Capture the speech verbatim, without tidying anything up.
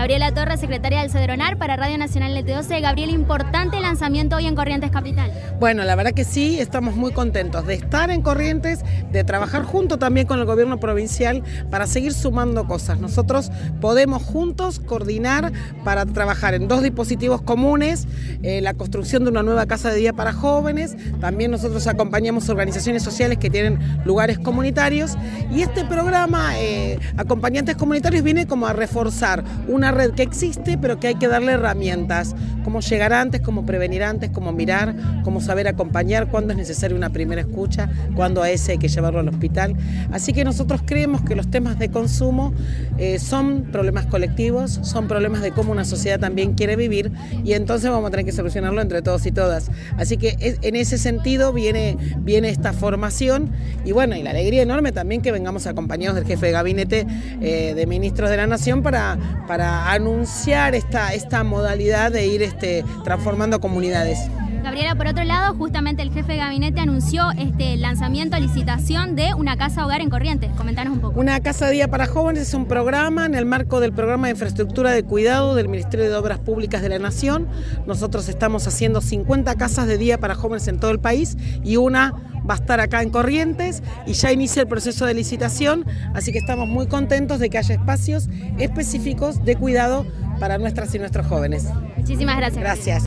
Gabriela Torres, secretaria del Cedronar para Radio Nacional N T doce. Gabriela, importante lanzamiento hoy en Corrientes Capital. Bueno, la verdad que sí, estamos muy contentos de estar en Corrientes, de trabajar junto también con el gobierno provincial para seguir sumando cosas. Nosotros podemos juntos coordinar para trabajar en dos dispositivos comunes, eh, la construcción de una nueva casa de día para jóvenes, también nosotros acompañamos organizaciones sociales que tienen lugares comunitarios y este programa, eh, Acompañantes Comunitarios, viene como a reforzar una red que existe pero que hay que darle herramientas, cómo llegar antes, cómo prevenir antes, cómo mirar, cómo saber acompañar, cuándo es necesaria una primera escucha, cuándo a ese hay que llevarlo al hospital. Así que nosotros creemos que los temas de consumo eh, son problemas colectivos, son problemas de cómo una sociedad también quiere vivir y entonces vamos a tener que solucionarlo entre todos y todas. Así que es, en ese sentido viene, viene esta formación y bueno, y la alegría enorme también que vengamos acompañados del jefe de gabinete eh, de ministros de la Nación para, para anunciar esta, esta modalidad de ir este, transformando comunidades. Gabriela, por otro lado, justamente el jefe de gabinete anunció este lanzamiento, licitación de una casa hogar en Corrientes. Comentanos un poco. Una casa de día para jóvenes es un programa en el marco del programa de infraestructura de cuidado del Ministerio de Obras Públicas de la Nación. Nosotros estamos haciendo cincuenta casas de día para jóvenes en todo el país y una va a estar acá en Corrientes y ya inicia el proceso de licitación, así que estamos muy contentos de que haya espacios específicos de cuidado para nuestras y nuestros jóvenes. Muchísimas gracias. Gracias.